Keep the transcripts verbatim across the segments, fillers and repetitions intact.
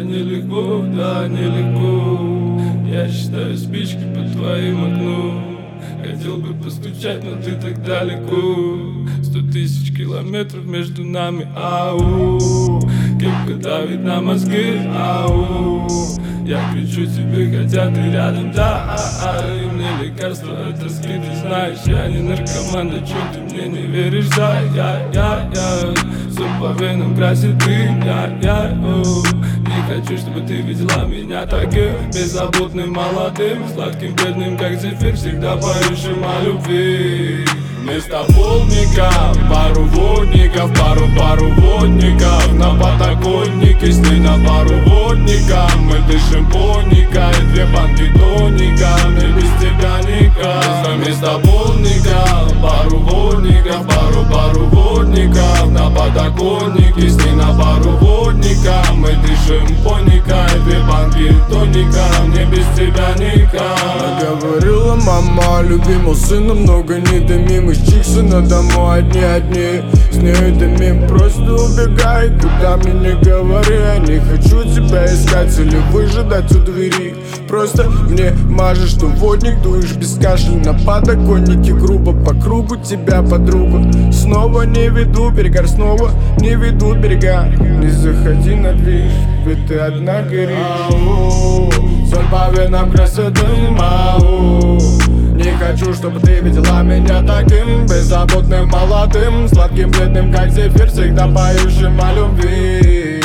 нелегко, да, нелегко. Я считаю спички под твоим окном. Хотел бы постучать, но ты так далеко. Сто тысяч километров между нами, ау. Кепка давит на мозги, ау. Я кричу тебе, хотя ты рядом, да, а, а. И мне лекарство от тоски, ты знаешь. Я не наркоман, да чё ты мне не веришь, да, я, я, я. Сон по венам красит дым, я, я, о. Не хочу, чтобы ты видела меня таким беззаботным, молодым, сладким, бедным, как зефир, всегда поющим о любви. Вместо полника пару водников, пару-пару водников. На подоконнике сни на пару водников. Мы дышим поника и две банки тоника. Мне без тебя никак. Вместо полника пару водников, пару-пару водников. На подоконнике сни на пару водников. Мы дышим поника и две банки тоника. Мне без тебя никак. Говорила мама, любимого сына много не дымим. Из чикса на дому одни-одни. С ней дымим, просто убегай, куда мне не говори. Я не хочу тебя искать или выжидать у двери. Просто мне мажешь, что водник, дуешь без кашля. На подоконнике грубо по кругу тебя, подруга. Снова не веду берега, снова не веду берега. Не заходи на движ, ведь ты одна горишь. Ау, соль по венам красит дым, ау. Не хочу, чтобы ты видела меня таким беззаботным, молодым, сладким, бледным, как зефир, всегда поющим о любви.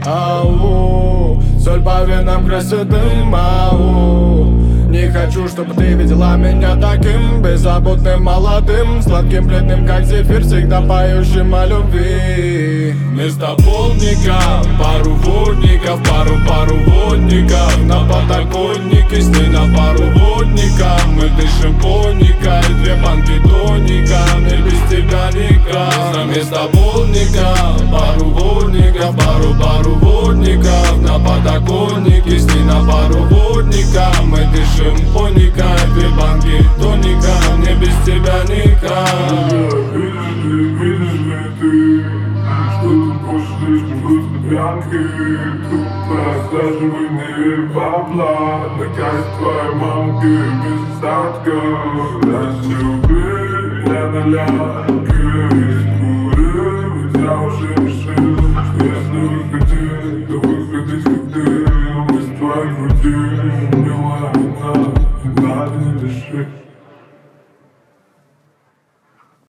Ау, соль по венам красит дым, ау. Не хочу, чтобы ты видела меня таким беззаботным, молодым, сладким, бледным, как зефир, всегда поющим о любви. Вместо полника пару водников, пару-пару водников. На подоконнике сни на пару водников. Мы дышим поника и две банки тоника. Мне без тебя никак. Вместо полника пару водников, пару-пару водников. На подоконнике сни на пару водников. Мы дышим поника и две банки тоника. Мне без тебя никак. Видишь ли ты, что тут больше слишком грустно пьянки? Тут просаживай, не верь в бабла. Наказ твоей мамки без остатка. Расчупи, я на лянке. Скоро, ведь я уже решил, что если выходить, то выходить как ты. Мы с твоей груди, милая.